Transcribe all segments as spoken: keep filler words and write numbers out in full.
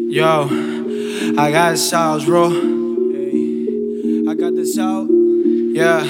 Yo, I got the sauce, bro. Hey, I got the sauce, yeah.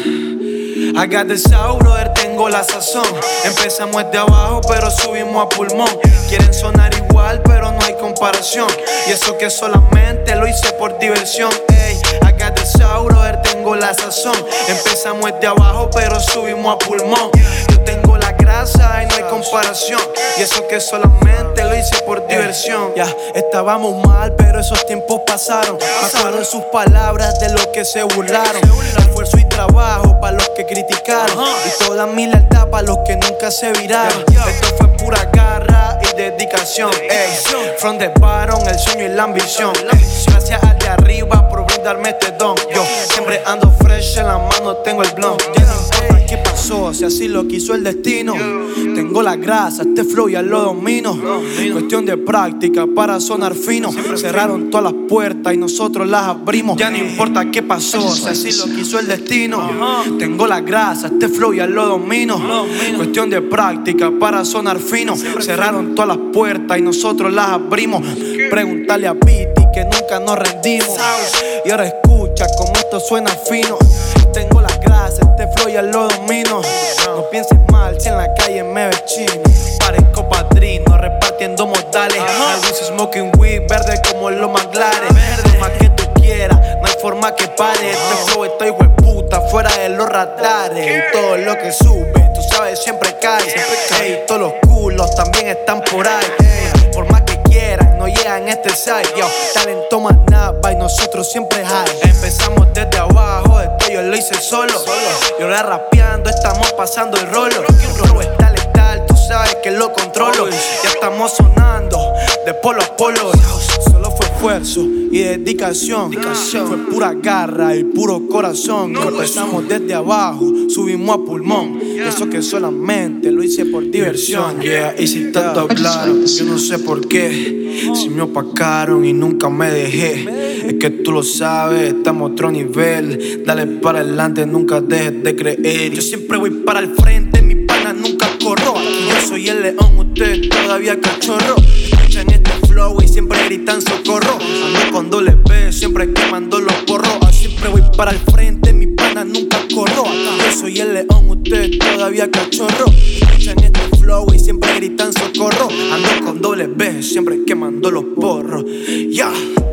I got the sauce, brother, tengo la sazón. Empezamos desde abajo, pero subimos a pulmón. Quieren sonar igual, pero no hay comparación. Y eso que solamente lo hice por diversión. Ey, I got the sauce, brother, tengo la sazón. Empezamos desde abajo, pero subimos a pulmón. Yo tengo la grasa y no hay comparación. Y eso que solamente lo hice por diversión. Ya, estábamos mal, pero esos tiempos pasaron. Me acuerdo en sus palabras de lo que se burlaron. Esfuerzo y trabajo para los que criticaron, y toda mi lealtad para los que nunca se viraron. Esto fue pura garra y dedicación. Ey, from the bottom, el sueño y la ambición. Ey, gracias al de arriba por brindarme este don. Yo siempre ando fresh, en la mano tengo el blunt. Ya no importa qué pasó, si así lo quiso el destino. Tengo la grasa, este flow ya lo domino. Cuestión de práctica para sonar fino. Cerraron todas las puertas y nosotros las abrimos. Ya no importa qué pasó, si así lo quiso el destino. Tengo la grasa, este flow ya lo domino. Cuestión de práctica para sonar fino. Cerraron todas las puertas y nosotros las abrimos. Preguntarle a Piti que nunca nos rendimos. Y ahora escucha como esto suena fino. Tengo la grasa, este flow ya lo domino. No pienses mal si en la calle me ves chino. Parezco padrino repartiendo modales. Always smoking weed, verde como los manglares. Por más que tú quieras, no hay forma que pare. Este flow estoy hueputa, fuera de los radares. Y todo lo que sube, tú sabes, siempre cae. Hey, todos los culos también están por ahí. Hey, por más que quieran, no llegan a este side. Yo, talento más nada y nosotros siempre high. Empezamos desde abajo, esto yo lo hice solo. Y ahora rapeando estamos pasando el rolo. El rolo está letal, tú sabes que lo controlo. Ya estamos sonando de polo a polo. Solo fue esfuerzo y dedicación. Fue pura garra y puro corazón. Empezamos desde abajo, subimos a pulmón. Eso que solamente lo hice por diversión. Yeah, y si tanto hablaron, yo no sé por qué. Si me opacaron y nunca me dejé. Es que tú lo sabes, estamos a otro nivel. Dale para adelante, nunca dejes de creer. Yo siempre voy para el frente, mi pana nunca corro. Aquí yo soy el león, ustedes todavía cachorro. Escuchan este flow y siempre gritan socorro. Ando con doble B, siempre quemando los porros. Siempre voy para el frente, mi pana nunca corro. Yo soy el león, ustedes todavía cachorro. Escuchan este flow y siempre gritan socorro. Ando con doble B, siempre quemando los porros. Ya. Yeah.